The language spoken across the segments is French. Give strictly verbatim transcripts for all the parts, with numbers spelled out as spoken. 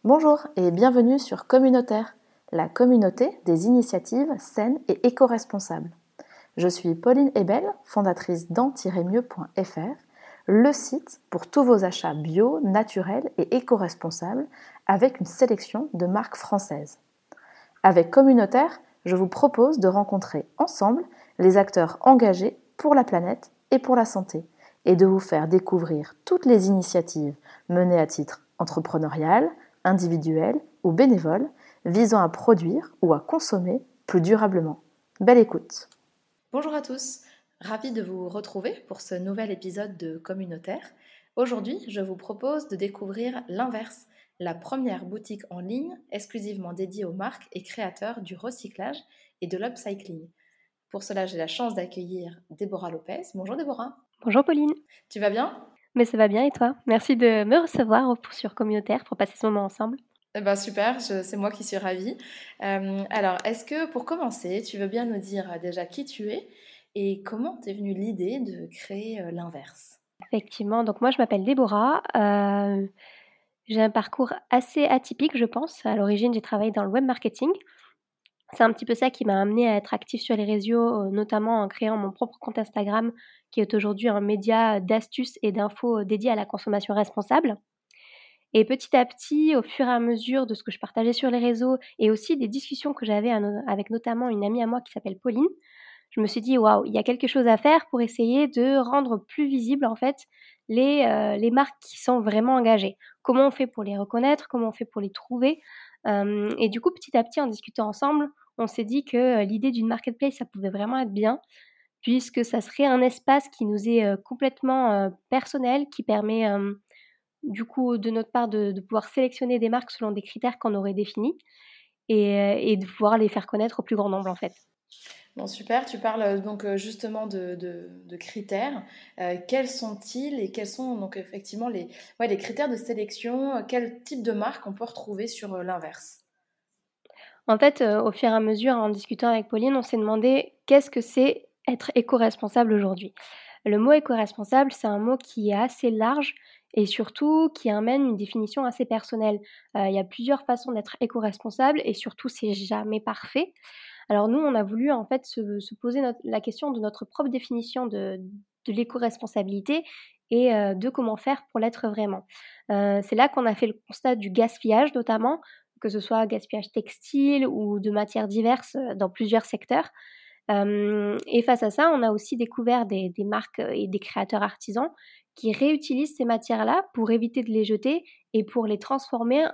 Bonjour et bienvenue sur Communautaire, la communauté des initiatives saines et éco-responsables. Je suis Pauline Ebel, fondatrice d'en-mieux point f r, le site pour tous vos achats bio, naturels et éco-responsables avec une sélection de marques françaises. Avec Communautaire, je vous propose de rencontrer ensemble les acteurs engagés pour la planète et pour la santé et de vous faire découvrir toutes les initiatives menées à titre entrepreneurial, individuel ou bénévole visant à produire ou à consommer plus durablement. Belle écoute. Bonjour à tous, ravie de vous retrouver pour ce nouvel épisode de Communautaire. Aujourd'hui, je vous propose de découvrir l'Inverse, la première boutique en ligne exclusivement dédiée aux marques et créateurs du recyclage et de l'upcycling. Pour cela, j'ai la chance d'accueillir Déborah Lopez. Bonjour Déborah. Bonjour Pauline. Tu vas bien ? Mais ça va bien et toi ? Merci de me recevoir sur Communautaire pour passer ce moment ensemble. Eh ben super, je, c'est moi qui suis ravie. Euh, alors, est-ce que pour commencer, tu veux bien nous dire déjà qui tu es et comment t'es venue l'idée de créer euh, l'Inverse ? Effectivement, donc moi je m'appelle Déborah. Euh, j'ai un parcours assez atypique, je pense. À l'origine, j'ai travaillé dans le web marketing. C'est un petit peu ça qui m'a amenée à être active sur les réseaux, notamment en créant mon propre compte Instagram, qui est aujourd'hui un média d'astuces et d'infos dédié à la consommation responsable. Et petit à petit, au fur et à mesure de ce que je partageais sur les réseaux et aussi des discussions que j'avais avec notamment une amie à moi qui s'appelle Pauline, je me suis dit: «Waouh, il y a quelque chose à faire pour essayer de rendre plus visibles, en fait, les, heu, les marques qui sont vraiment engagées. Comment on fait pour les reconnaître? Comment on fait pour les trouver?» Hem et du coup, petit à petit, en discutant ensemble, on s'est dit que, heu, l'idée d'une marketplace, ça pouvait vraiment être bien, puisque ça serait un espace qui nous est, heu, complètement, heu, personnel, qui permet, hem, du coup, de notre part, de de pouvoir sélectionner des marques selon des critères qu'on aurait définis et heu et de pouvoir les faire connaître au plus grand nombre, en fait. Bon, super, tu parles euh, donc euh, justement de, de- de critères. Euh, quels sont-ils et quels sont donc effectivement les, ouais, les critères de sélection? euh, Quel type de marque on peut retrouver sur euh, l'Inverse? En fait, heu, au fur et à mesure, en discutant avec Pauline, on s'est demandé: «Qu'est-ce que c'est être éco-responsable aujourd'hui?» Le mot éco-responsable, c'est un mot qui est assez large et surtout qui amène une définition assez personnelle. Heu, il y a plusieurs façons d'être éco-responsable et surtout c'est jamais parfait. Alors nous, on a voulu en fait se se poser notre la question de notre propre définition de de l'éco-responsabilité et heu, de comment faire pour l'être vraiment. Heu, c'est là qu'on a fait le constat du gaspillage notamment, que ce soit gaspillage textile ou de matières diverses, heu, dans plusieurs secteurs. Hem et face à ça, on a aussi découvert des des marques, heu et des créateurs artisans qui réutilisent ces matières-là pour éviter de les jeter et pour les transformer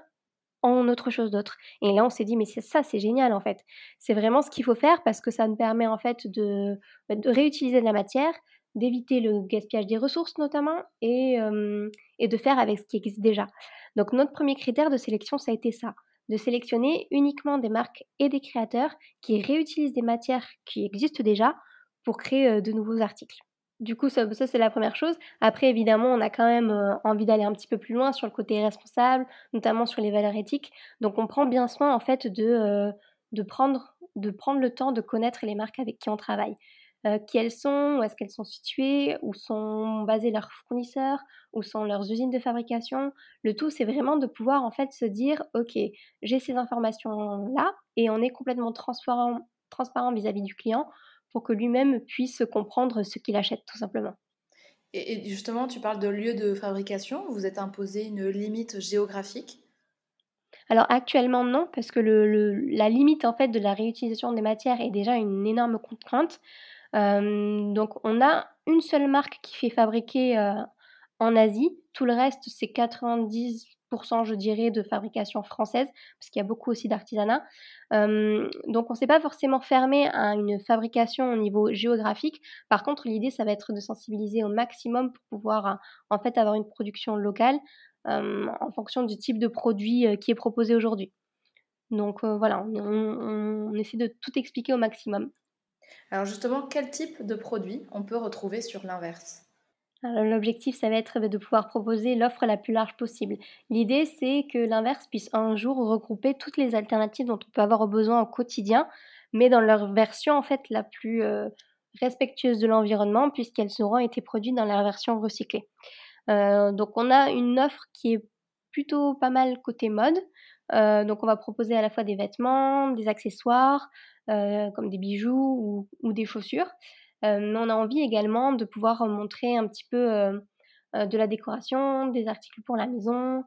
en autre chose d'autre. Et là, on s'est dit: «Mais c'est ça, c'est génial, en fait». C'est vraiment ce qu'il faut faire parce que ça nous permet, en fait, de, bah, de réutiliser de la matière, d'éviter le gaspillage des ressources notamment et hem et de faire avec ce qui existe déjà. Donc notre premier critère de sélection, ça a été ça, de sélectionner uniquement des marques et des créateurs qui réutilisent des matières qui existent déjà pour créer, heu, de nouveaux articles. Du coup, ça ça, c'est la première chose. Après évidemment, on a quand même, heu, envie d'aller un petit peu plus loin sur le côté responsable, notamment sur les valeurs éthiques. Donc on prend bien soin en fait de, heu, de prendre de prendre le temps de connaître les marques avec qui on travaille. Heu, qui elles sont? Où est-ce qu'elles sont situées? Où sont basés leurs fournisseurs? Où sont leurs usines de fabrication? Le tout, c'est vraiment de pouvoir en fait se dire: «OK, j'ai ces informations-là» et on est complètement transparent transparent vis-à-vis du client pour que lui-même puisse comprendre ce qu'il achète tout simplement. Et, et justement, tu parles de lieu de fabrication. Vous êtes imposé une limite géographique? Alors actuellement non, parce que le le la limite en fait de la réutilisation des matières est déjà une énorme contrainte. Hem, donc on a une seule marque qui fait fabriquer, heu, en Asie. Tout le reste, c'est quatre-vingt-dix je dirais de fabrication française, parce qu'il y a beaucoup aussi d'artisanat. Hem, donc on s'est pas forcément fermé à une fabrication au niveau géographique. Par contre, l'idée, ça va être de sensibiliser au maximum pour pouvoir, heu, en fait, avoir une production locale, hem, en fonction du type de produit, heu, qui est proposé aujourd'hui. Donc heu, voilà, on on on essaie de tout expliquer au maximum. Alors justement, quel type de produit on peut retrouver sur l'Inverse? Alors l'objectif, ça va être, bah, de pouvoir proposer l'offre la plus large possible. L'idée, c'est que l'inverse puisse un jour regrouper toutes les alternatives dont on peut avoir besoin au quotidien, mais dans leur version, en fait, la plus, heu, respectueuse de l'environnement puisqu'elles auront été produites dans leur version recyclée. Heu, donc on a une offre qui est plutôt pas mal côté mode. Heu, donc on va proposer à la fois des vêtements, des accessoires, heu, comme des bijoux ou ou des chaussures. Heu, mais on a envie également de pouvoir montrer un petit peu, heu heu, de la décoration, des articles pour la maison, heu,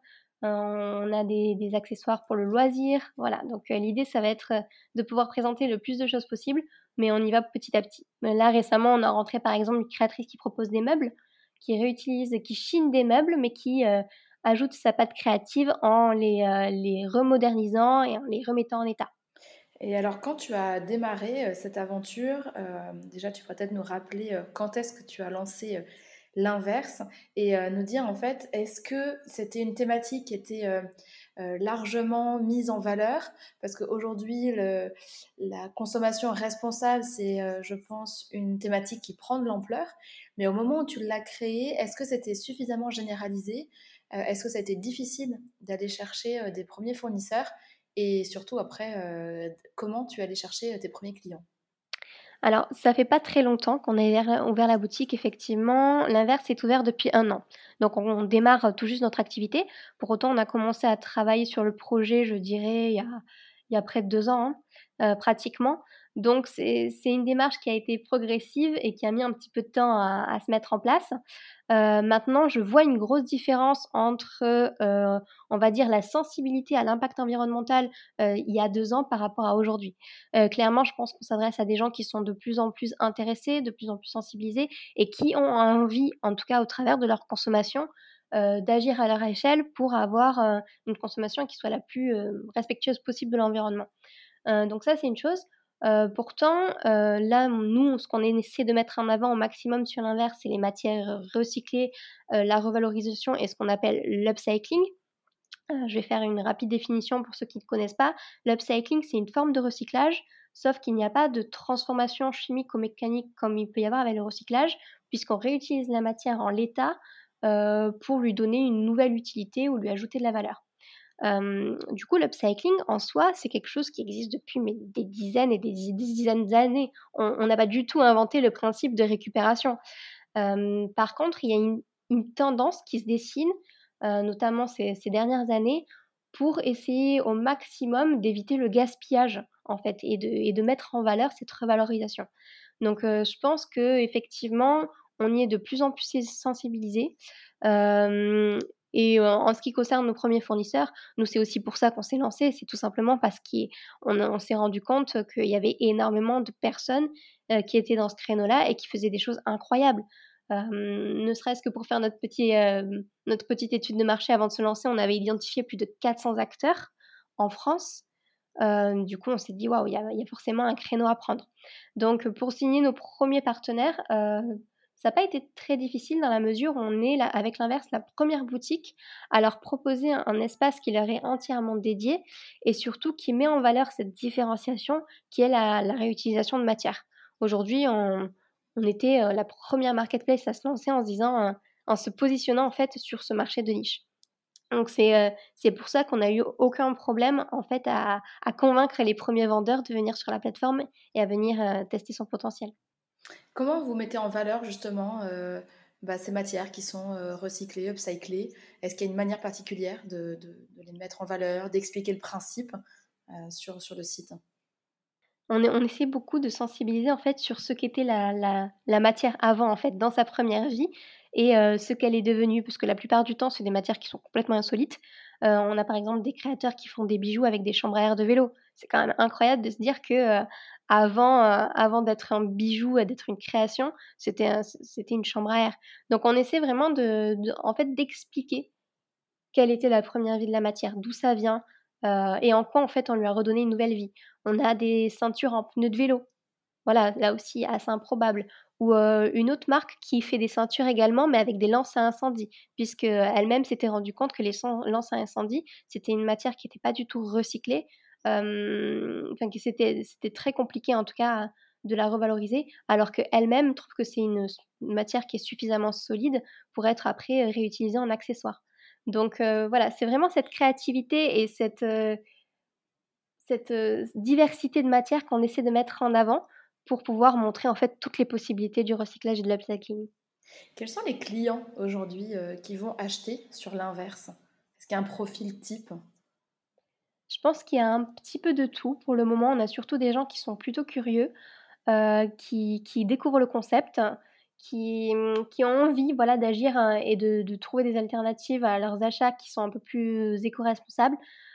on a des des accessoires pour le loisir, voilà. Donc heu, l'idée ça va être, heu, de pouvoir présenter le plus de choses possible, mais on y va petit à petit. Heu, là récemment, on a rentré par exemple une créatrice qui propose des meubles, qui réutilise qui chine des meubles, mais qui, heu, ajoute sa patte créative en les, heu, les remodernisant et en les remettant en état. Et alors, quand tu as démarré euh, cette aventure, euh, déjà, tu pourrais peut-être nous rappeler euh, quand est-ce que tu as lancé euh, l'inverse et euh, nous dire en fait, est-ce que c'était une thématique qui était euh, euh, largement mise en valeur? Parce qu'aujourd'hui, le- la consommation responsable, c'est, euh, je pense, une thématique qui prend de l'ampleur. Mais au moment où tu l'as créée, est-ce que c'était suffisamment généralisé? Euh, est-ce que ça a été difficile d'aller chercher euh, des premiers fournisseurs? Et surtout après, heu, comment tu es allé chercher, tes premiers clients? Alors, ça fait pas très longtemps qu'on a ouvert ouvert la boutique effectivement. L'inverse est ouvert depuis un an. Donc on on démarre tout juste notre activité. Pour autant, on a commencé à travailler sur le projet, je dirais, il y a il y a près de deux ans, hein, heu, pratiquement. Donc c'est c'est une démarche qui a été progressive et qui a mis un petit peu de temps à à se mettre en place. Heu, maintenant, je vois une grosse différence entre, heu, on va dire la sensibilité à l'impact environnemental, heu, il y a deux ans par rapport à aujourd'hui. Heu, clairement, je pense qu'on s'adresse à des gens qui sont de plus en plus intéressés, de plus en plus sensibilisés et qui ont envie, en tout cas au travers de leur consommation, heu, d'agir à leur échelle pour avoir, heu, une consommation qui soit la plus, heu, respectueuse possible de l'environnement. Heu, donc ça, c'est une chose. Heu, pourtant, heu, là, nous, ce qu'on essaie de mettre en avant au maximum sur l'inverse, c'est les matières recyclées, heu, la revalorisation et ce qu'on appelle l'upcycling. Heu, je vais faire une rapide définition pour ceux qui ne connaissent pas. L'upcycling, c'est une forme de recyclage, sauf qu'il n'y a pas de transformation chimique ou mécanique comme il peut y avoir avec le recyclage, puisqu'on réutilise la matière en l'état, heu, pour lui donner une nouvelle utilité ou lui ajouter de la valeur. Hem, du coup, l'upcycling en soi, c'est quelque chose qui existe depuis mais des dizaines et des di des dizaines d'années. On on n'a pas du tout inventé le principe de récupération. Hem, par contre, il y a une une tendance qui se dessine, heu, notamment ces ces dernières années, pour essayer au maximum d'éviter le gaspillage, en fait et de et de mettre en valeur cette revalorisation. Donc heu, je pense qu'effectivement, on y est de plus en plus sés sensibilisés. Hem et heu, en ce qui concerne nos premiers fournisseurs, nous, c'est aussi pour ça qu'on s'est lancés. C'est tout simplement parce qu'on on s'est rendu compte qu'il y avait énormément de personnes, heu, qui étaient dans ce créneau-là et qui faisaient des choses incroyables. Hem, ne serait-ce que pour faire notre petit, hem, notre petite étude de marché avant de se lancer, on avait identifié plus de quatre cents acteurs en France. Heu, du coup, on s'est dit: «Waouh, il y a il y a forcément un créneau à prendre». Donc pour signer nos premiers partenaires, heu, ça a pas été très difficile dans la mesure où on est là, avec l'inverse, la première boutique à leur proposer un un espace qui leur est entièrement dédié et surtout qui met en valeur cette différenciation qui est la la réutilisation de matières. Aujourd'hui, on on était, heu, la première marketplace à se lancer en se disant, heu, en se positionnant en fait sur ce marché de niche. Donc c'est, heu, c'est pour ça qu'on a eu aucun problème en fait à à convaincre les premiers vendeurs de venir sur la plateforme et à venir, heu, tester son potentiel. Comment vous mettez en valeur justement, heu, bah, ces matières qui sont, heu, recyclées, upcyclées? Est-ce qu'il y a une manière particulière de de de les mettre en valeur, d'expliquer le principe, heu, sur sur le site? On est on essaie beaucoup de sensibiliser en fait sur ce qu'était la la la matière avant en fait, dans sa première vie et heu, ce qu'elle est devenue. Parce que la plupart du temps, c'est des matières qui sont complètement insolites. Heu, on a par exemple des créateurs qui font des bijoux avec des chambres à air de vélo. C'est quand même incroyable de se dire que, heu, avant, heu, avant d'être un bijou et d'être une création, c'était un c c'était une chambre à air. Donc on essaie vraiment de de en fait d'expliquer quelle était la première vie de la matière, d'où ça vient, heu et en quoi en fait on lui a redonné une nouvelle vie. On a des ceintures en pneus de vélo. Voilà, là aussi assez improbable. Ou, heu, une autre marque qui fait des ceintures également, mais avec des lances à incendie, puisqu'elle-même s'était rendue compte que les cen lances à incendie, c'était une matière qui était pas du tout recyclée, hem, enfin que c'était c'était très compliqué en tout cas de la revaloriser, alors qu'elle-même trouve que c'est une s une matière qui est suffisamment solide pour être après, heu, réutilisée en accessoire. Donc, heu, voilà, c'est vraiment cette créativité et cette, heu cette, heu, diversité de matières qu'on essaie de mettre en avant pour pouvoir montrer, en fait, toutes les possibilités du recyclage et de l'upcycling. Quels sont les clients aujourd'hui, heu, qui vont acheter sur l'inverse? Est-ce qu'il y a un profil type? Je pense qu'il y a un petit peu de tout. Pour le moment, on a surtout des gens qui sont plutôt curieux, heu, qui qui découvrent le concept, qui, mmh, qui ont envie, voilà, d'agir, heu et de de trouver des alternatives à leurs achats qui sont un peu plus éco-responsables,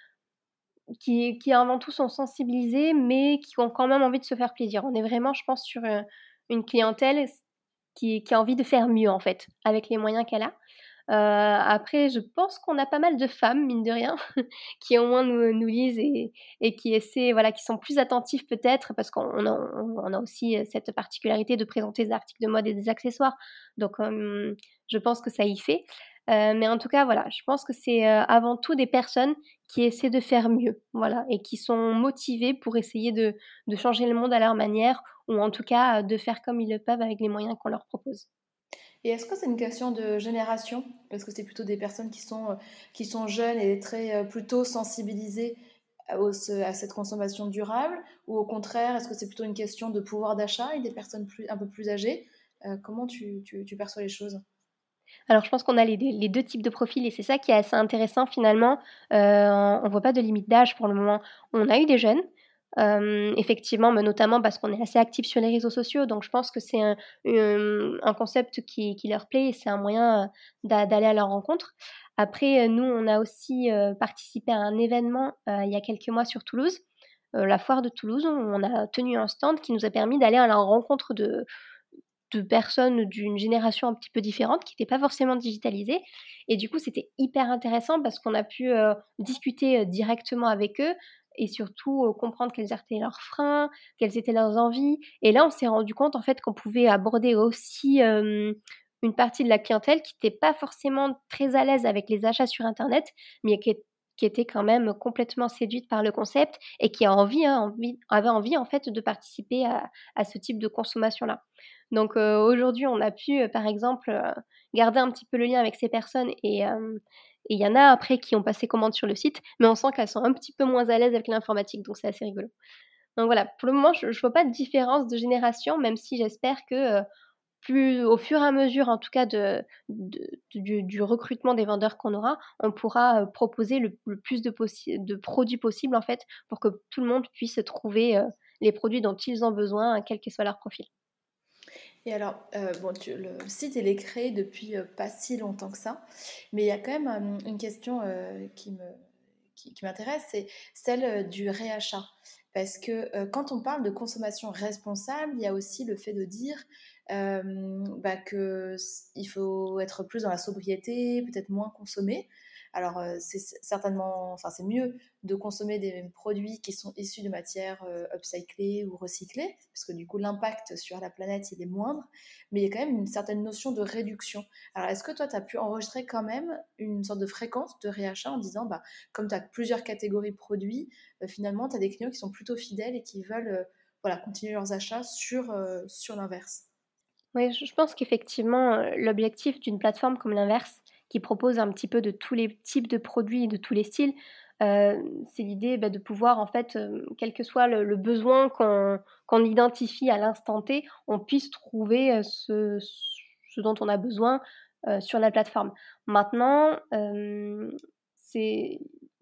qui qui avant tout sont sensibilisés, mais qui ont quand même envie de se faire plaisir. On est vraiment, je pense, sur, heu, une clientèle s qui qui a envie de faire mieux, en fait, avec les moyens qu'elle a. Heu, après je pense qu'on a pas mal de femmes, mine de rien, qui au moins nous nous lisent et et qui essaient, voilà, qui sont plus attentifs peut-être parce qu'on on a on a aussi, heu, cette particularité de présenter des articles de mode et des accessoires. Donc, hem, je pense que ça y fait. Heu, mais en tout cas, voilà, je pense que c'est, heu, avant tout des personnes qui essaient de faire mieux, voilà, et qui sont motivées pour essayer de de changer le monde à leur manière ou en tout cas, heu, de faire comme ils le peuvent avec les moyens qu'on leur propose. Et est-ce que c'est une question de génération? Est-ce que c'est plutôt des personnes qui sont, heu, qui sont jeunes et très, heu, plutôt sensibilisées à au ce à cette consommation durable? Ou au contraire, est-ce que c'est plutôt une question de pouvoir d'achat et des personnes plus un peu plus âgées? Heu, comment tu tu tu perçois les choses? Alors je pense qu'on a les deux les deux types de profils et c'est ça qui est assez intéressant finalement. Heu, on voit pas de limite d'âge pour le moment. On a eu des jeunes, hem, effectivement, mais notamment parce qu'on est assez actifs sur les réseaux sociaux, donc je pense que c'est un hem, un concept qui qui leur plaît et c'est un moyen, heu, d'a d'aller à leur rencontre. Après, heu, nous, on a aussi, heu, participé à un événement, heu, il y a quelques mois sur Toulouse, heu, la foire de Toulouse. On a tenu un stand qui nous a permis d'aller à la rencontre de de personnes d'une génération un petit peu différente, qui étaient pas forcément digitalisées et du coup, c'était hyper intéressant parce qu'on a pu, heu, discuter, heu, directement avec eux et surtout, heu, comprendre quels étaient leurs freins, quelles étaient leurs envies et là, on s'est rendu compte, en fait, qu'on pouvait aborder aussi, hem, une partie de la clientèle qui était pas forcément très à l'aise avec les achats sur internet, mais qui est qui était quand même complètement séduite par le concept et qui a envie, hein, envie avait envie, en fait, de participer à à ce type de consommation-là. Donc heu, aujourd'hui, on a pu, heu, par exemple, heu, garder un petit peu le lien avec ces personnes et hem et il y en a après qui ont passé commande sur le site, mais on sent qu'elles sont un petit peu moins à l'aise avec l'informatique, donc c'est assez rigolo. Donc voilà, pour le moment, je je vois pas de différence de génération, même si j'espère que, heu, plus au fur et à mesure, en tout cas de de du du recrutement des vendeurs qu'on aura, on pourra, heu, proposer le le plus de possi de produits possibles, en fait, pour que tout le monde puisse trouver, heu, les produits dont ils ont besoin, quel que soit leur profil. Et alors, heu, bon, tu le site, il est créé depuis, heu, pas si longtemps que ça, mais il y a quand même, hem, une question, heu, qui me qui qui m'intéresse, c'est celle, heu, du réachat. Parce que, heu, quand on parle de consommation responsable, il y a aussi le fait de dire, hem, bah, que s il faut être plus dans la sobriété, peut-être moins consommer. Alors, heu, c'est c certainement enfin, c'est mieux de consommer des produits qui sont issus de matières, heu, upcyclées ou recyclées, parce que du coup l'impact sur la planète, il est moindre, mais il y a quand même une certaine notion de réduction. Alors est-ce que toi, tu as pu enregistrer quand même une sorte de fréquence de réachat en disant, bah, comme tu as plusieurs catégories de produits, heu, finalement, tu as des clients qui sont plutôt fidèles et qui veulent, heu, voilà, continuer leurs achats sur, heu, sur l'inverse? Oui, je je pense qu'effectivement, heu, l'objectif d'une plateforme comme l'inverse, qui propose un petit peu de tous les types de produits et de tous les styles, heu, c'est l'idée, bah, de pouvoir en fait, hem, quel que soit le le besoin qu'on qu'on identifie à l'instant T, on puisse trouver, heu, ce ce dont on a besoin, heu, sur la plateforme. Maintenant, hem, c'est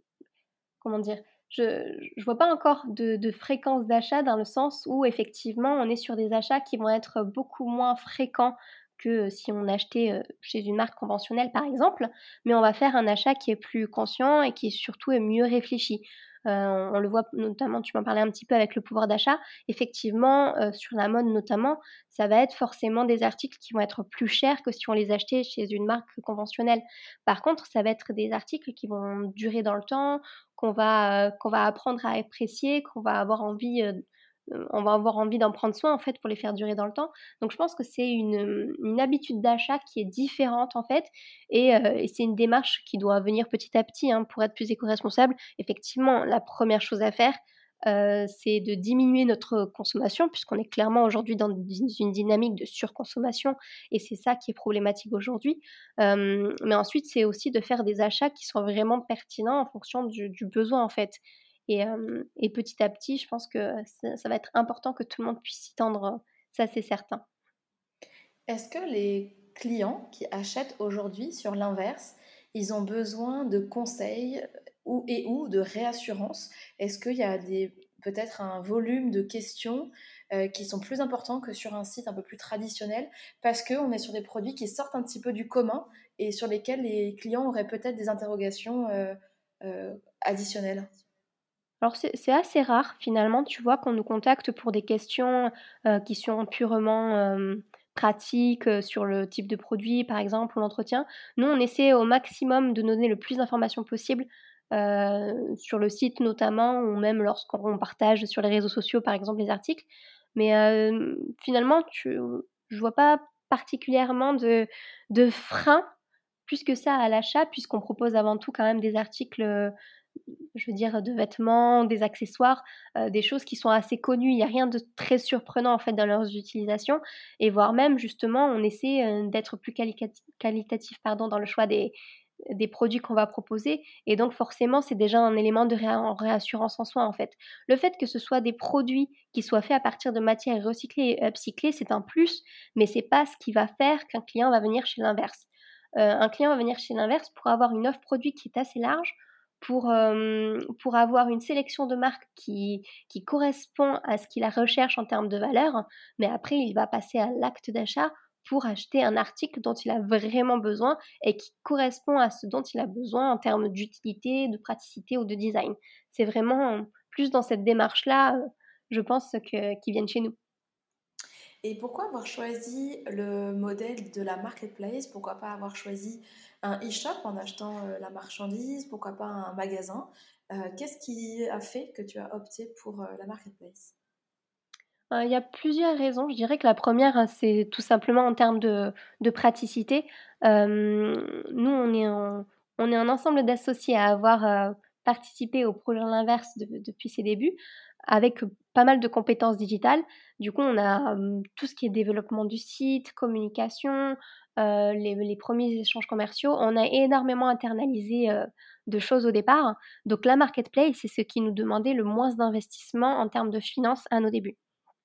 comment dire? Je je vois pas encore de de fréquence d'achat dans le sens où effectivement on est sur des achats qui vont être beaucoup moins fréquents que, heu, si on achetait, heu, chez une marque conventionnelle par exemple, mais on va faire un achat qui est plus conscient et qui surtout est mieux réfléchi. Heu, on on le voit notamment, tu m'en parlais un petit peu avec le pouvoir d'achat. Effectivement, heu, sur la mode notamment, ça va être forcément des articles qui vont être plus chers que si on les achetait chez une marque conventionnelle. Par contre, ça va être des articles qui vont durer dans le temps, qu'on va, heu, qu'on va apprendre à apprécier, qu'on va avoir envie, heu, heu, on va avoir envie d'en prendre soin, en fait, pour les faire durer dans le temps. Donc je pense que c'est une, hem, une habitude d'achat qui est différente, en fait et heu et c'est une démarche qui doit venir petit à petit, hein, pour être plus éco-responsable. Effectivement, la première chose à faire, heu, c'est de diminuer notre consommation puisqu'on est clairement aujourd'hui dans di une dynamique de surconsommation et c'est ça qui est problématique aujourd'hui. Hem, mais ensuite, c'est aussi de faire des achats qui sont vraiment pertinents en fonction du du besoin, en fait et hem et petit à petit, je pense que ça ça va être important que tout le monde puisse s'y tendre, ça, c'est certain. Est-ce que les clients qui achètent aujourd'hui sur l'inverse, ils ont besoin de conseils ou, et ou de réassurance. Est-ce qu'il y a des, peut-être un volume de questions euh, qui sont plus importants que sur un site un peu plus traditionnel parce qu'on est sur des produits qui sortent un petit peu du commun et sur lesquels les clients auraient peut-être des interrogations euh, euh, additionnelles? Alors c'est c'est assez rare finalement, tu vois, qu'on nous contacte pour des questions, heu, qui sont purement, hem, pratiques, heu, sur le type de produit par exemple ou l'entretien. Nous, on essaie au maximum de donner le plus d'informations possible, heu, sur le site notamment ou même lorsqu'on partage sur les réseaux sociaux par exemple les articles. Mais, hem, finalement tu je vois pas particulièrement de de frein plus que ça à l'achat puisqu'on propose avant tout quand même des articles, je veux dire, de vêtements, des accessoires, heu, des choses qui sont assez connues. Il y a rien de très surprenant, en fait, dans leurs utilisations et voire même, justement, on essaie, heu, d'être plus qualicati qualitatif, pardon, dans le choix des des produits qu'on va proposer et donc forcément, c'est déjà un élément de réa réassurance en soi, en fait. Le fait que ce soit des produits qui soient faits à partir de matières recyclées et upcyclées, c'est un plus, mais c'est pas ce qui va faire qu'un client va venir chez l'inverse. Heu, un client va venir chez l'inverse pour avoir une offre produit qui est assez large, pour, hem, pour avoir une sélection de marques qui qui correspond à ce qu'il recherche en termes de valeur, mais après il va passer à l'acte d'achat pour acheter un article dont il a vraiment besoin et qui correspond à ce dont il a besoin en termes d'utilité, de praticité ou de design. C'est vraiment, heu, plus dans cette démarche-là, heu, je pense que qu'ils viennent chez nous. Et pourquoi avoir choisi le modèle de la marketplace? Pourquoi pas avoir choisi un e-shop en achetant euh, la marchandise? Pourquoi pas un magasin? Euh, Qu'est-ce qui a fait que tu as opté pour euh, la marketplace? Heu, il y a plusieurs raisons. Je dirais que la première, re c'est tout simplement en termes de de praticité. Hem, nous, on est un on est un ensemble d'associés à avoir, heu, participé au projet L'Inverse de depuis ses débuts, avec, heu, pas mal de compétences digitales. Du coup, on a, hem, tout ce qui est développement du site, communication, heu, les les premiers échanges commerciaux. On a énormément internalisé, heu, de choses au départ. Donc la marketplace, c'est ce qui nous demandait le moins d'investissement en termes de finances à nos débuts.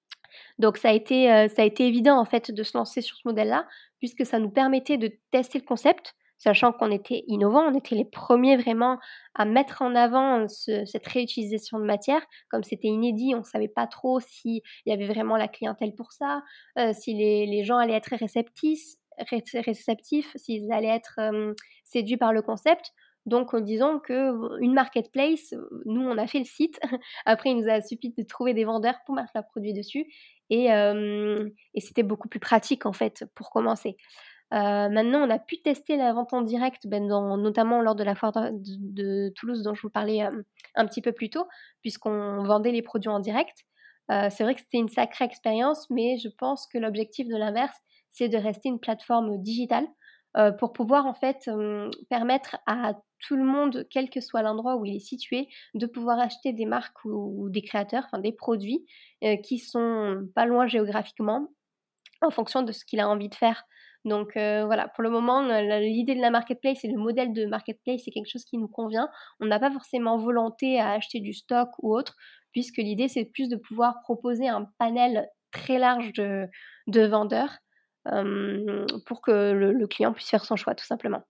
Donc ça a été, heu, ça a été évident en fait de se lancer sur ce modèle-là, puisque ça nous permettait de tester le concept, sachant qu'on était innovants. On était les premiers vraiment à mettre en avant, heu, ce cette réutilisation de matière. Comme c'était inédit, on ne savait pas trop s'il y avait vraiment la clientèle pour ça, heu, si les les gens allaient être réceptis ré réceptifs, s'ils allaient être, hem, séduits par le concept. Donc, heu, disons qu'une marketplace, heu, nous on a fait le site. Après il nous a suffi de trouver des vendeurs pour mettre leurs produits dessus et hem et c'était beaucoup plus pratique, en fait, pour commencer. Heu, maintenant, on a pu tester la vente en direct, ben, dans notamment lors de la foire de de Toulouse dont je vous parlais, hem, un petit peu plus tôt, puisqu'on vendait les produits en direct. Heu, c'est vrai que c'était une sacrée expérience, mais je pense que l'objectif de l'inverse, c'est de rester une plateforme digitale, heu, pour pouvoir, en fait, hem, permettre à tout le monde, quel que soit l'endroit où il est situé, de pouvoir acheter des marques ou ou des créateurs, enfin des produits, heu, qui sont pas loin géographiquement, en fonction de ce qu'il a envie de faire. Donc heu, voilà, pour le moment, heu, la l'idée de la marketplace et le modèle de marketplace, c'est quelque chose qui nous convient. On n'a pas forcément volonté à acheter du stock ou autre, puisque l'idée, c'est plus de pouvoir proposer un panel très large de de vendeurs, hem, pour que le le client puisse faire son choix, tout simplement.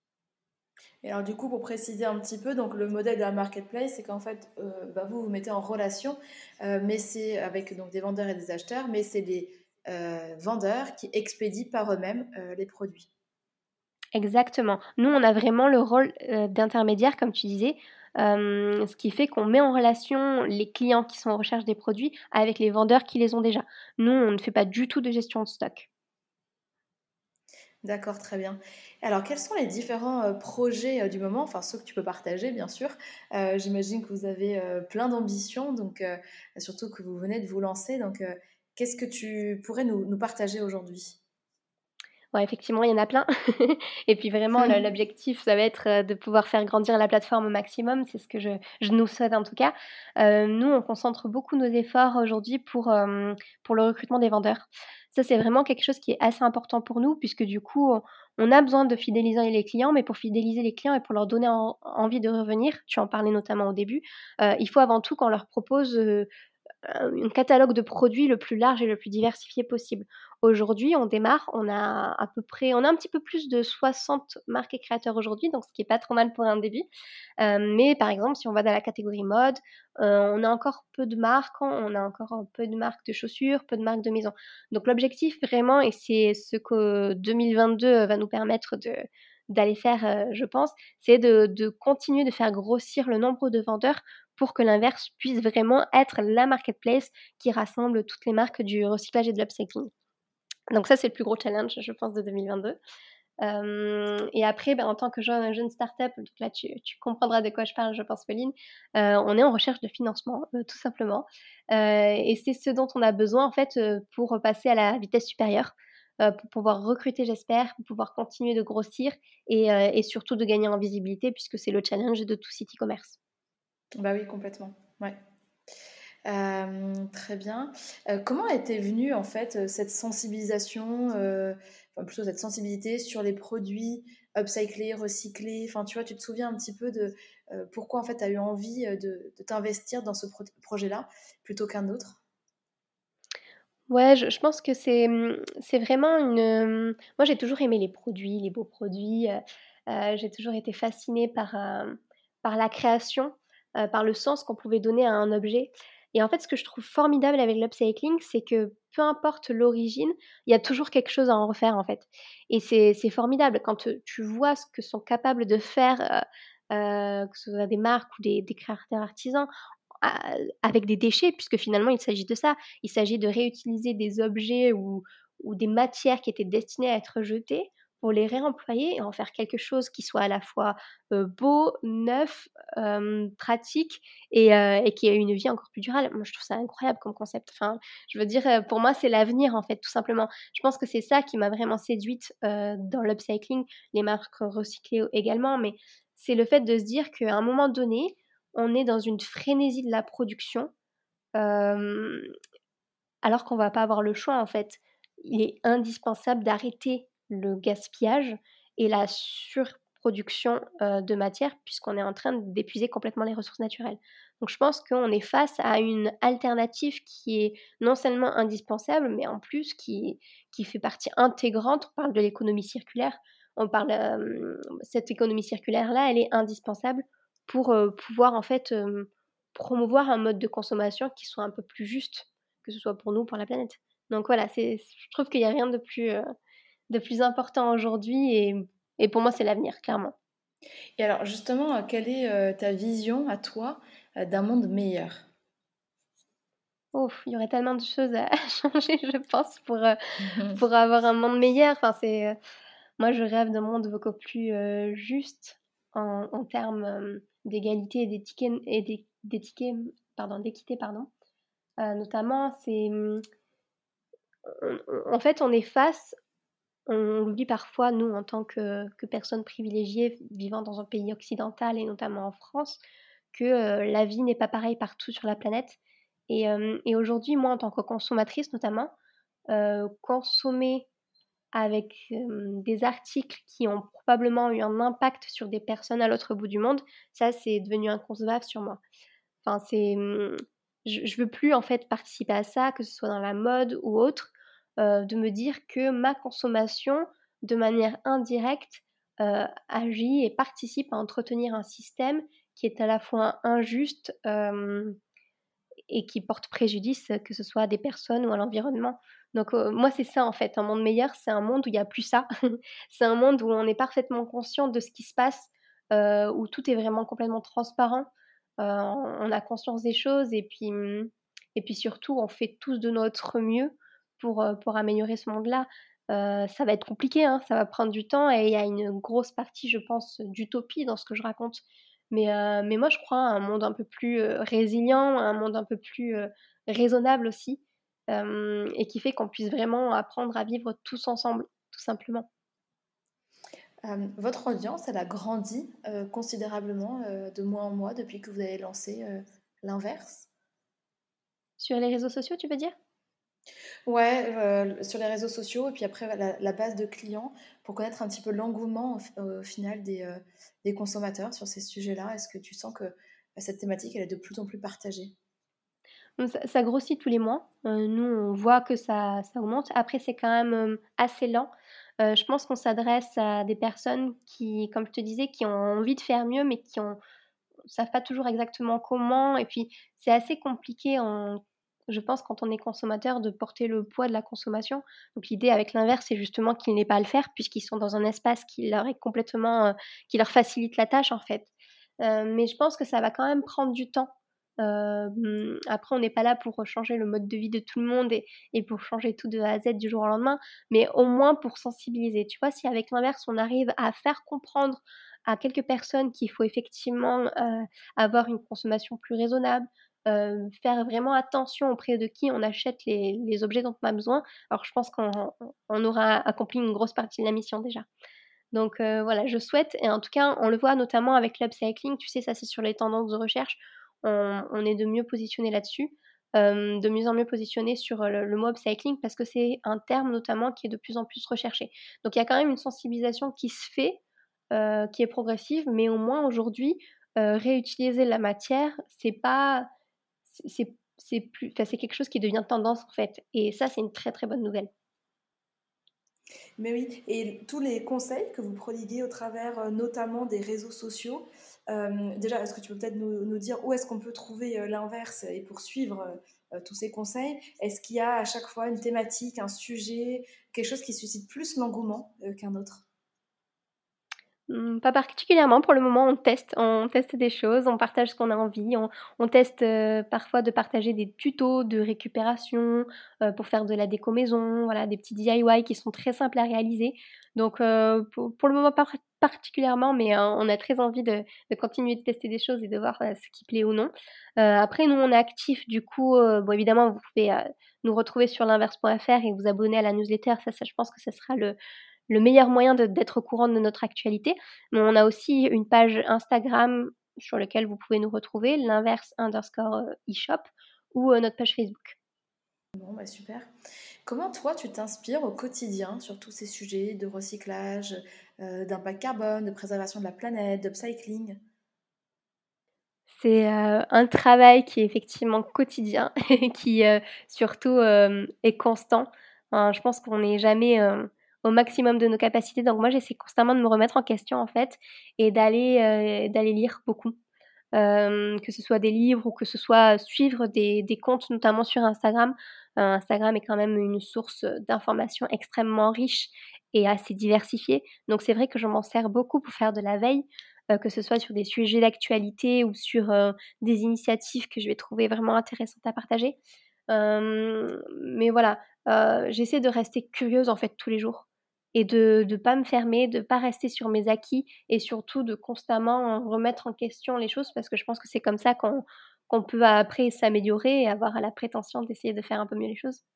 Et alors du coup, pour préciser un petit peu, donc le modèle de la marketplace, c'est qu'en fait, euh, bah, vous vous mettez en relation, euh, mais c'est avec donc des vendeurs et des acheteurs, mais c'est des euh, vendeurs qui expédient par eux-mêmes euh, les produits. Exactement. Nous, on a vraiment le rôle, heu, d'intermédiaire comme tu disais, hem, ce qui fait qu'on met en relation les clients qui sont en recherche des produits avec les vendeurs qui les ont déjà. Nous, on ne fait pas du tout de gestion de stock. D'accord, très bien. Alors, quels sont les différents euh, projets euh, du moment, enfin ceux que tu peux partager, bien sûr. Euh, j'imagine que vous avez euh, plein d'ambitions, donc euh, surtout que vous venez de vous lancer. Donc, euh, qu'est-ce que tu pourrais nous, nous partager aujourd'hui? Ouais, effectivement, il y en a plein et puis vraiment le l'objectif, ça va être, heu, de pouvoir faire grandir la plateforme au maximum. C'est ce que je je nous souhaite en tout cas. Heu, nous, on concentre beaucoup nos efforts aujourd'hui pour, hem, pour le recrutement des vendeurs. Ça, c'est vraiment quelque chose qui est assez important pour nous puisque du coup, on on a besoin de fidéliser les clients, mais pour fidéliser les clients et pour leur donner en envie de revenir, tu en parlais notamment au début, heu, il faut avant tout qu'on leur propose, heu un catalogue de produits le plus large et le plus diversifié possible. Aujourd'hui, on démarre, on a à peu près on a un petit peu plus de soixante marques et créateurs aujourd'hui, donc ce qui est pas trop mal pour un début. Heu, mais par exemple, si on va dans la catégorie mode, heu, on a encore peu de marques, on a encore peu de marques de chaussures, peu de marques de maison. Donc l'objectif vraiment et c'est ce que deux mille vingt-deux va nous permettre de d'aller faire, heu, je pense, c'est de de continuer de faire grossir le nombre de vendeurs pour que l'inverse puisse vraiment être la marketplace qui rassemble toutes les marques du recyclage et de l'upcycling. Donc ça, c'est le plus gros challenge, je pense, de deux mille vingt-deux. Hem et après, bah, en tant que jeune jeune start-up, donc là, tu tu comprendras de quoi je parle, je pense, Pauline, heu, on est en recherche de financement, heu, tout simplement, heu et c'est ce dont on a besoin, en fait, heu, pour passer à la vitesse supérieure, heu, pour pouvoir recruter, j'espère, pour pouvoir continuer de grossir et heu et surtout de gagner en visibilité puisque c'est le challenge de tout site e-commerce. Bah oui, complètement. Ouais. Hem, très bien. Heu, comment était venue en fait, heu, cette sensibilisation, heu, enfin plutôt cette sensibilité sur les produits upcyclés, recyclés? Enfin, tu vois, tu te souviens un petit peu de, heu, pourquoi en fait tu as eu envie, heu, de de t'investir dans ce prot projet-là plutôt qu'un autre? Ouais, je je pense que c'est, mmh, c'est vraiment une, hem moi j'ai toujours aimé les produits, les beaux produits, heu heu, j'ai toujours été fascinée par, hem, par la création, heu, par le sens qu'on pouvait donner à un objet et en fait, ce que je trouve formidable avec l'upcycling, c'est que peu importe l'origine, il y a toujours quelque chose à en refaire, en fait et c'est c'est formidable quand, heu, tu vois ce que sont capables de faire, heu heu, que ce soit des marques ou des des créateurs artisans, a avec des déchets puisque finalement il s'agit de ça. Il s'agit de réutiliser des objets ou ou des matières qui étaient destinées à être jetées pour les réemployer et en faire quelque chose qui soit à la fois, heu, beau, neuf, hem, pratique et heu et qui ait une vie encore plus durable. Moi, je trouve ça incroyable comme concept. Enfin, je veux dire, heu, pour moi, c'est l'avenir, en fait, tout simplement. Je pense que c'est ça qui m'a vraiment séduite, heu, dans l'upcycling, les marques recyclées également, mais c'est le fait de se dire qu'à un moment donné, on est dans une frénésie de la production, hem, alors qu'on va pas avoir le choix, en fait. Il est indispensable d'arrêter le gaspillage et la surproduction, heu, de matières puisqu'on est en train d'épuiser complètement les ressources naturelles. Donc je pense qu'on est face à une alternative qui est non seulement indispensable, mais en plus qui qui fait partie intégrante. On parle de l'économie circulaire, on parle, hem, cette économie circulaire-là, elle est indispensable pour, heu, pouvoir en fait, hem, promouvoir un mode de consommation qui soit un peu plus juste, que ce soit pour nous, pour la planète. Donc voilà, c'est je trouve qu'il y a rien de plus, heu, de plus important aujourd'hui et et pour moi, c'est l'avenir, clairement. Et alors justement, heu, quelle est, heu, ta vision à toi, heu, d'un monde meilleur? Ouf, il y aurait tellement de choses à à changer, je pense, pour, heu, Mmh. pour avoir un monde meilleur. Enfin, c'est, heu, moi, je rêve d'un monde beaucoup plus, heu, juste en en termes, hem, d'égalité et d'étiqué et d'é d'étiqué pardon, d'équité, pardon. Heu, notamment, c'est, mmh, on on en fait, on est face on oublie parfois, nous, en tant que que personnes privilégiées vivant dans un pays occidental et notamment en France, que, heu, la vie n'est pas pareille partout sur la planète et hem et aujourd'hui, moi, en tant que consommatrice notamment, heu, consommer avec, hem, des articles qui ont probablement eu un impact sur des personnes à l'autre bout du monde, ça, c'est devenu inconcevable sur moi. Enfin, c'est, mmh, je je veux plus, en fait, participer à ça, que ce soit dans la mode ou autre, heu, de me dire que ma consommation, de manière indirecte, heu, agit et participe à entretenir un système qui est à la fois injuste, hem et qui porte préjudice, heu, que ce soit à des personnes ou à l'environnement. Donc heu, moi, c'est ça, en fait, un monde meilleur, c'est un monde où il y a plus ça. C'est un monde où on est parfaitement conscient de ce qui se passe, heu, où tout est vraiment complètement transparent. Heu, on a conscience des choses et puis, mmh et puis surtout, on fait tous de notre mieux pour, heu, pour améliorer ce monde-là. Heu, ça va être compliqué, hein, ça va prendre du temps et il y a une grosse partie, je pense, d'utopie dans ce que je raconte. Mais heu, mais moi je crois à un monde un peu plus, heu, résilient, un monde un peu plus, heu, raisonnable aussi, hem et qui fait qu'on puisse vraiment apprendre à vivre tous ensemble, tout simplement. Hem, votre audience, elle a grandi, heu, considérablement, heu, de mois en mois depuis que vous avez lancé, heu, l'inverse? Sur les réseaux sociaux, tu veux dire? Ouais, heu, sur les réseaux sociaux et puis après la la base de clients pour connaître un petit peu l'engouement au f au final des, heu, des consommateurs sur ces sujets-là. Est-ce que tu sens que, bah, cette thématique, elle est de plus en plus partagée? Donc ça ça grossit tous les mois. Heu, nous, on voit que ça ça augmente. Après, c'est quand même, hem, assez lent. Heu, je pense qu'on s'adresse à des personnes qui, comme je te disais, qui ont envie de faire mieux, mais qui ont savent pas toujours exactement comment et puis c'est assez compliqué en je pense quand on est consommateur de porter le poids de la consommation. Donc l'idée avec l'inverse, c'est justement qu'ils n'aient pas à le faire puisqu'ils sont dans un espace qui leur est complètement, heu, qui leur facilite la tâche en fait. Heu, mais je pense que ça va quand même prendre du temps. Hem, après on n'est pas là pour, changer le mode de vie de tout le monde et et pour changer tout de A à Z du jour au lendemain, mais au moins pour sensibiliser. Tu vois? Si avec l'inverse on arrive à faire comprendre à quelques personnes qu'il faut effectivement, heu, avoir une consommation plus raisonnable, heu, faire vraiment attention auprès de qui on achète les les objets dont on a besoin. Alors je pense qu'on on on aura accompli une grosse partie de la mission déjà. Donc heu, voilà, je souhaite et en tout cas, on le voit notamment avec l'upcycling, tu sais, ça c'est sur les tendances de recherche. On on est de mieux positionné là-dessus, hem, de mieux en mieux positionné sur, heu, le le mot upcycling parce que c'est un terme notamment qui est de plus en plus recherché. Donc il y a quand même une sensibilisation qui se fait, heu, qui est progressive, mais au moins aujourd'hui, heu, réutiliser la matière, c'est pas c'est c'est c'est plus enfin, c'est quelque chose qui devient tendance en fait et ça, c'est une très, très bonne nouvelle. Mais oui, et tous les conseils que vous prodiguez au travers euh, notamment des réseaux sociaux, euh, déjà, est-ce que tu peux peut-être nous, nous dire où est-ce qu'on peut trouver euh, l'inverse et poursuivre euh, tous ces conseils? Est-ce qu'il y a à chaque fois une thématique, un sujet, quelque chose qui suscite plus l'engouement euh, qu'un autre? Mmh, pas particulièrement pour le moment, on teste on teste des choses, on partage ce qu'on a envie, on on teste, heu, parfois de partager des tutos de récupération, heu, pour faire de la déco maison, voilà, des petits D I Y qui sont très simples à réaliser. Donc heu, pour pour le moment pas particulièrement, mais heu, on a très envie de de continuer de tester des choses et de voir, heu, ce qui plaît ou non. Heu, après nous on est actifs du coup, heu, bon évidemment vous pouvez, heu, nous retrouver sur l'inverse point f r et vous abonner à la newsletter, ça ça je pense que ça sera le le meilleur moyen de d'être au courant de notre actualité. Mais on a aussi une page Instagram sur lequel vous pouvez nous retrouver, l'inverse underscore, heu, e-shop ou, heu, notre page Facebook. Bon, bah super. Comment toi, tu t'inspires au quotidien sur tous ces sujets de recyclage, euh, d'impact carbone, de préservation de la planète, d'upcycling? C'est, heu, un travail qui est effectivement quotidien et qui, heu, surtout, hem, est constant. Enfin, je pense qu'on n'est jamais, hem, au maximum de nos capacités, donc moi j'essaie constamment de me remettre en question, en fait et d'aller, heu, d'aller lire beaucoup. Hem, que ce soit des livres ou que ce soit suivre des des comptes notamment sur Instagram. Heu, Instagram est quand même une source, d'informations extrêmement riche et assez diversifiée. Donc c'est vrai que je m'en sers beaucoup pour faire de la veille, heu, que ce soit sur des sujets d'actualité ou sur, heu, des initiatives que je vais trouver vraiment intéressantes à partager. Hem, mais voilà, heu, j'essaie de rester curieuse en fait tous les jours et de de pas me fermer, de pas rester sur mes acquis et surtout de constamment remettre en question les choses parce que je pense que c'est comme ça qu'on qu'on peut après s'améliorer et avoir la prétention d'essayer de faire un peu mieux les choses.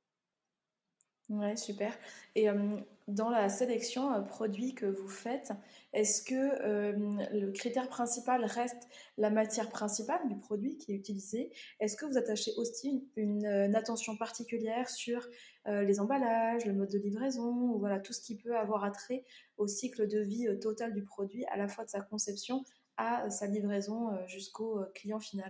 Ouais, super. Et euh, dans la sélection euh, produit que vous faites, est-ce que euh, le critère principal reste la matière principale du produit qui est utilisé? Est-ce que vous attachez aussi une, une, une attention particulière sur euh, les emballages, le mode de livraison, ou voilà, tout ce qui peut avoir attrait au cycle de vie euh, total du produit, à la fois de sa conception à euh, sa livraison euh, jusqu'au euh, client final?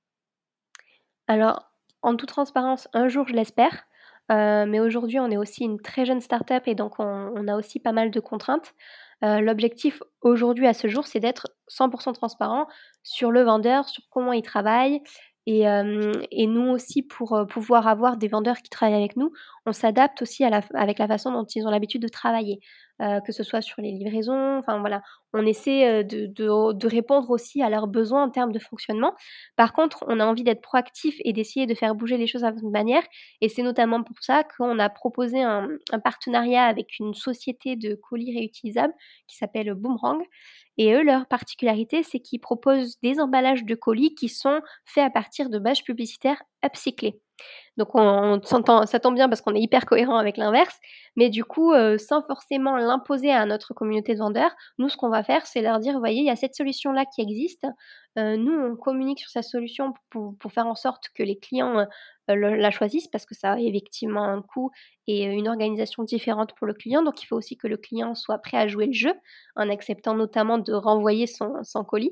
Alors, en toute transparence, un jour je l'espère, heu, mais aujourd'hui on est aussi une très jeune start-up et donc on on a aussi pas mal de contraintes. Heu, l'objectif aujourd'hui à ce jour, c'est d'être cent pour cent transparent sur le vendeur, sur comment il travaille et hem et nous aussi pour, heu, pouvoir avoir des vendeurs qui travaillent avec nous, on s'adapte aussi à la f avec la façon dont ils ont l'habitude de travailler, heu, que ce soit sur les livraisons, enfin voilà. On essaie, heu, de de de répondre aussi à leurs besoins en termes de fonctionnement. Par contre, on a envie d'être proactif et d'essayer de faire bouger les choses à notre manière et c'est notamment pour ça qu'on a proposé un un partenariat avec une société de colis réutilisables qui s'appelle Boomerang et eux, leur particularité, c'est qu'ils proposent des emballages de colis qui sont faits à partir de bâches publicitaires upcyclées. Donc on on s'entend ça tombe bien parce qu'on est hyper cohérent avec l'inverse, mais du coup, heu, sans forcément l'imposer à notre communauté de vendeurs, nous ce qu'on va faire, c'est leur dire: «Vous voyez, il y a cette solution-là qui existe, heu, nous on communique sur cette solution pour pour faire en sorte que les clients, heu, le la choisissent» parce que ça a effectivement un coût et une organisation différente pour le client. Donc il faut aussi que le client soit prêt à jouer le jeu, en acceptant notamment de renvoyer son son colis.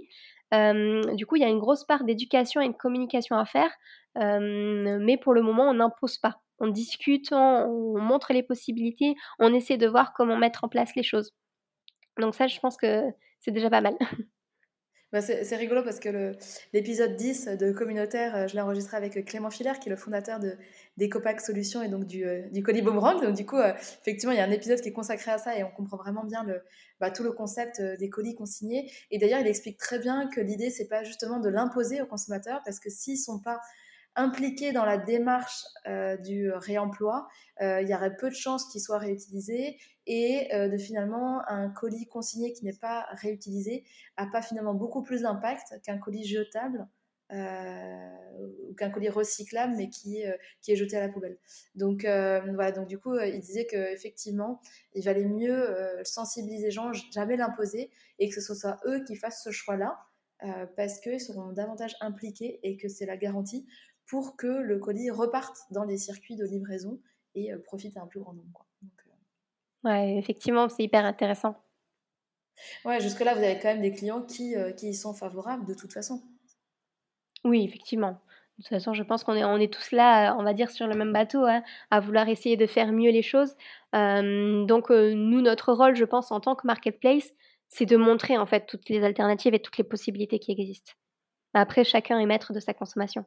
Hem, du coup, il y a une grosse part d'éducation et de communication à faire, hem, mais pour le moment, on n'impose pas. On discute, on on montre les possibilités, on essaie de voir comment mettre en place les choses. Donc ça, je pense que c'est déjà pas mal. Bah, c'est c'est rigolo parce que le l'épisode dix de Communautaire, heu, je l'ai enregistré avec, heu, Clément Filaire qui est le fondateur de d'Ecopack Solutions et donc du, heu, du colis boomerang. Donc du coup, heu, effectivement, il y a un épisode qui est consacré à ça et on comprend vraiment bien le bah, tout le concept, heu, des colis consignés et d'ailleurs, il explique très bien que l'idée, c'est pas justement de l'imposer aux consommateurs parce que s'ils sont pas impliqués dans la démarche euh, du réemploi, euh, il y aurait peu de chances qu'il soit réutilisé et euh, de finalement un colis consigné qui n'est pas réutilisé n'a pas finalement beaucoup plus d'impact qu'un colis jetable euh, ou qu'un colis recyclable mais qui, euh, qui est jeté à la poubelle. Donc euh, voilà, donc du coup euh, il disait qu'effectivement il valait mieux euh, sensibiliser les gens, jamais l'imposer et que ce soit eux qui fassent ce choix-là euh, parce qu'ils seront davantage impliqués et que c'est la garantie pour que le colis reparte dans les circuits de livraison et euh, profite à un plus grand nombre. Quoi. Donc, euh... Ouais, effectivement, c'est hyper intéressant. Ouais, jusque-là, vous avez quand même des clients qui, euh, qui y sont favorables de toute façon. Oui, effectivement. De toute façon, je pense qu'on est on est tous là, heu, on va dire sur le même bateau, hein, à vouloir essayer de faire mieux les choses. Hem, donc heu, nous, notre rôle, je pense, en tant que marketplace, c'est de montrer, en fait, toutes les alternatives et toutes les possibilités qui existent. Après, chacun est maître de sa consommation.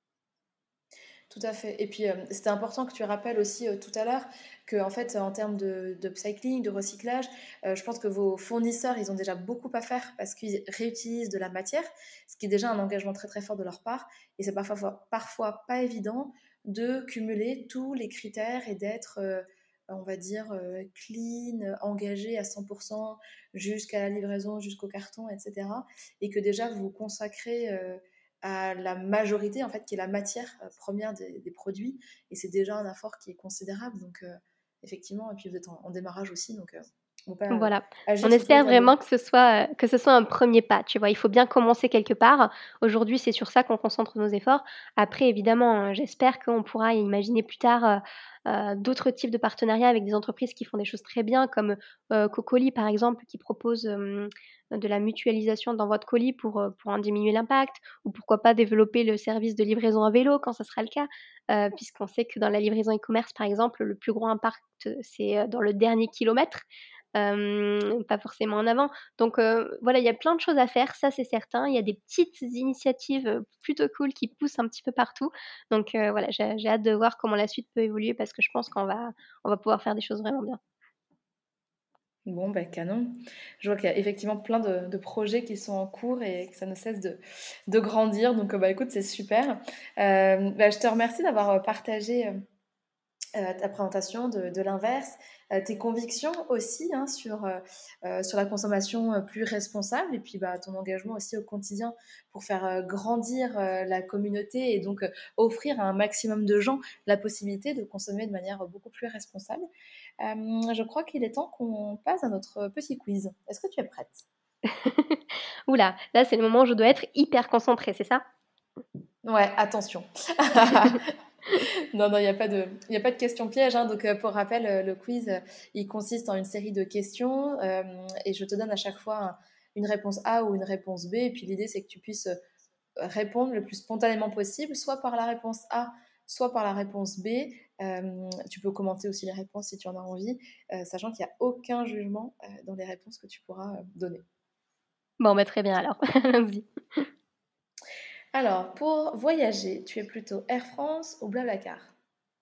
Tout à fait. Et puis, euh, c'était important que tu rappelles aussi euh, tout à l'heure que, en fait, en termes de, de upcycling, de recyclage, euh, je pense que vos fournisseurs, ils ont déjà beaucoup à faire parce qu'ils réutilisent de la matière, ce qui est déjà un engagement très très fort de leur part. Et c'est parfois, parfois pas évident de cumuler tous les critères et d'être, euh, on va dire, euh, clean, engagé à cent pour cent jusqu'à la livraison, jusqu'au carton, et cetera. Et que déjà, vous vous consacrez... euh, à la majorité en fait qui est la matière euh, première des, des produits et c'est déjà un effort qui est considérable donc euh, effectivement et puis vous êtes en, en démarrage aussi donc euh, on ne peut pas euh, Voilà. On agir sur tous les espère tableaux. vraiment que ce soit, heu, que ce soit un premier pas, tu vois? Il faut bien commencer quelque part. Aujourd'hui, c'est sur ça qu'on concentre nos efforts. Après évidemment, heu, j'espère qu'on pourra imaginer plus tard, heu heu, d'autres types de partenariats avec des entreprises qui font des choses très bien comme, heu, Cocoli par exemple qui propose, hem, de la mutualisation dans votre colis pour, heu, pour en diminuer l'impact ou pourquoi pas développer le service de livraison à vélo quand ça sera le cas. Heu, puisqu'on sait que dans la livraison e-commerce par exemple, le plus gros impact, c'est, heu, dans le dernier kilomètre. Hem, pas forcément en avant. Donc heu, voilà, il y a plein de choses à faire, ça c'est certain. Il y a des petites initiatives, heu, plutôt cool qui poussent un petit peu partout. Donc heu, voilà, j'ai j'ai hâte de voir comment la suite peut évoluer parce que je pense qu'on va on va pouvoir faire des choses vraiment bien. Bon ben canon, je vois qu'il y a effectivement plein de, de projets qui sont en cours et que ça ne cesse de, de grandir donc euh, bah écoute c'est super. Euh, bah, je te remercie d'avoir euh, partagé euh, euh, ta présentation de, de l'inverse, euh, tes convictions aussi hein, sur, euh, euh, sur la consommation euh, plus responsable et puis bah, ton engagement aussi au quotidien pour faire euh, grandir euh, la communauté et donc euh, offrir à un maximum de gens la possibilité de consommer de manière beaucoup plus responsable. Euh, je crois qu'il est temps qu'on passe à notre petit quiz. Est-ce que tu es prête? Ouh là, là c'est le moment où je dois être hyper concentrée, c'est ça? Ouais, attention. Non, non, il n'y a pas de, il y a pas de questions pièges. Hein. Donc, euh, pour rappel, euh, le quiz, euh, il consiste en une série de questions euh, et je te donne à chaque fois un- une réponse A ou une réponse B. Et puis, l'idée, c'est que tu puisses euh, répondre le plus spontanément possible, soit par la réponse A, soit par la réponse B. Euh, tu peux commenter aussi les réponses si tu en as envie, euh, sachant qu'il n'y a aucun jugement euh, dans les réponses que tu pourras euh, donner. Bon, bah, très bien alors, allons-y. Alors, pour voyager, tu es plutôt Air France ou Blablacar?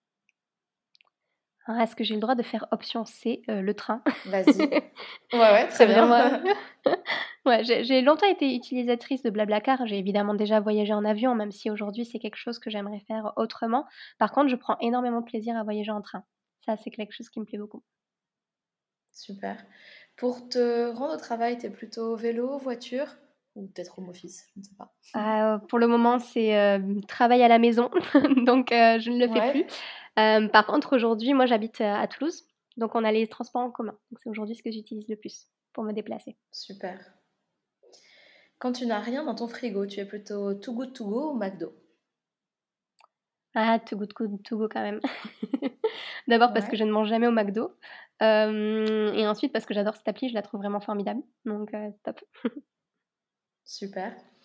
Alors est-ce que j'ai le droit de faire option C, heu, le train? Vas-y. Ouais, ouais, C'est très vraiment bien. ouais, j'ai j'ai longtemps été utilisatrice de BlaBlaCar. J'ai évidemment déjà voyagé en avion, même si aujourd'hui c'est quelque chose que j'aimerais faire autrement. Par contre, je prends énormément de plaisir à voyager en train. Ça, c'est quelque chose qui me plaît beaucoup. Super. Pour te rendre au travail, tu es plutôt vélo, voiture ou peut-être home office, je ne sais pas. Heu, pour le moment, c'est, hem, travail à la maison, donc heu, je ne le fais plus. Ouais, Hem, par contre, aujourd'hui, moi, j'habite, heu, à Toulouse, donc on a les transports en commun. Donc c'est aujourd'hui ce que j'utilise le plus pour me déplacer. super. Quand tu n'as rien dans ton frigo, tu es plutôt Too Good To Go ou McDo? Ah, Too Good Go To Go quand même. D'abord parce que Ouais, je ne mange jamais au McDo, hem et ensuite parce que j'adore cette appli, je la trouve vraiment formidable, donc heu, top. super.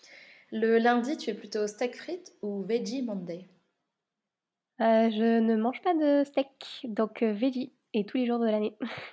Le lundi, tu es plutôt steak frites ou veggie Monday? Euh, je ne mange pas de steak, donc euh, veggie, et tous les jours de l'année.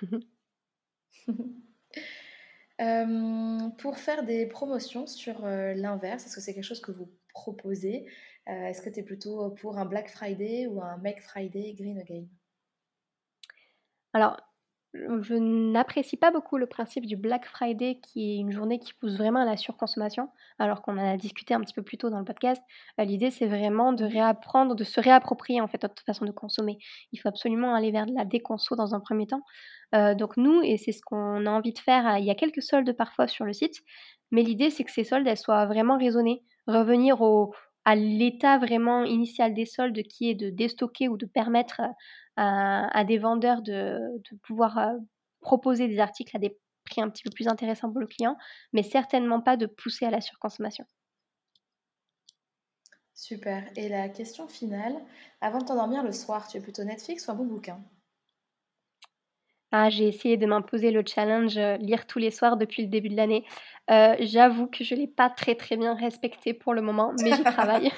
Euh, pour faire des promotions sur euh, l'inverse, est-ce que c'est quelque chose que vous proposez? Euh, est-ce que tu es plutôt pour un Black Friday ou un Make Friday Green Again? Alors, je n'apprécie pas beaucoup le principe du Black Friday, qui est une journée qui pousse vraiment à la surconsommation, alors qu'on en a discuté un petit peu plus tôt dans le podcast. Heu, l'idée, c'est vraiment de Mhm. réapprendre, de se réapproprier, en fait, notre façon de consommer. Il faut absolument aller vers de la déconso dans un premier temps. Heu, donc nous et c'est ce qu'on a envie de faire, heu, il y a quelques soldes parfois sur le site, mais l'idée, c'est que ces soldes, elles soient vraiment raisonnées. Revenir au à l'état vraiment initial des soldes qui est de déstocker ou de permettre, heu, à à des vendeurs de de pouvoir, heu, proposer des articles à des prix un petit peu plus intéressants pour le client, mais certainement pas de pousser à la surconsommation. Super. Et la question finale, avant de t'endormir le soir, tu es plutôt Netflix ou un bon bouquin? Ah, j'ai essayé de m'imposer le challenge, heu, lire tous les soirs depuis le début de l'année. Heu, j'avoue que je l'ai pas très, très bien respecté pour le moment, mais j'y travaille.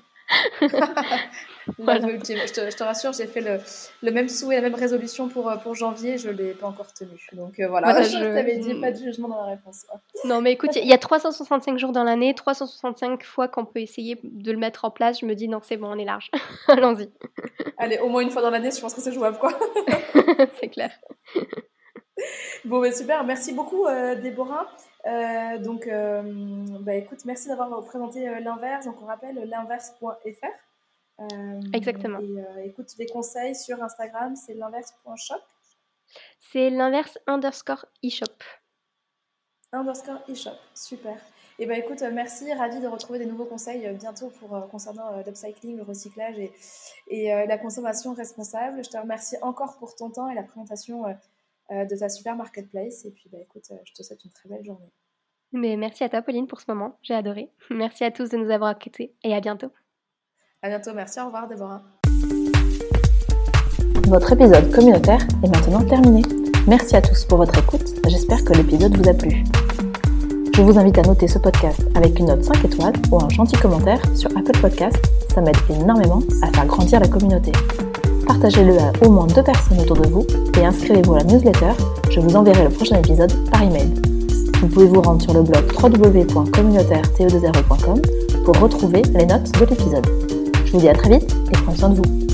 L'aveu Voilà. ultime. Je te, je te rassure, j'ai fait le, le même souhait, la même résolution pour, euh, pour janvier, je ne l'ai pas encore tenu. Donc euh, voilà, Voilà, je je t'avais dit, pas de mmh, jugement dans la réponse. non, mais écoute, il y a il y a trois cent soixante-cinq jours dans l'année, trois cent soixante-cinq fois qu'on peut essayer de le mettre en place. Je me dis: «Non, c'est bon, on est large. Allons-y». Allez, au moins une fois dans l'année, je pense que c'est jouable, quoi. C'est clair. Bon, bah, super, merci beaucoup, euh, Déborah. Euh, donc, euh, bah, écoute, merci d'avoir présenté euh, l'inverse. Donc, on rappelle l'inverse point f r. Euh, Exactement. et euh, écoute, les conseils sur Instagram, c'est l'inverse point shop, C'est l'inverse underscore e-shop. underscore e-shop. Super. Et ben écoute, euh, merci, ravie de retrouver des nouveaux conseils euh, bientôt pour, euh, concernant euh, l'upcycling, le recyclage et, et euh, la consommation responsable. Je te remercie encore pour ton temps et la présentation euh, euh, de ta super marketplace. Et puis, bah, écoute, euh, je te souhaite une très belle journée. Mais merci à toi, Pauline, pour ce moment. J'ai adoré. Merci à tous de nous avoir écoutés et à bientôt. À bientôt, merci, au revoir, Déborah. Votre épisode communautaire est maintenant terminé. Merci à tous pour votre écoute, j'espère que l'épisode vous a plu. Je vous invite à noter ce podcast avec une note cinq étoiles ou un gentil commentaire sur Apple Podcast, ça m'aide énormément à faire grandir la communauté. Partagez-le à au moins deux personnes autour de vous et inscrivez-vous à la newsletter, je vous enverrai le prochain épisode par email. Vous pouvez vous rendre sur le blog w w w point communautaire t e deux r e point com pour retrouver les notes de l'épisode. Je vous dis à très vite et prenez soin de vous.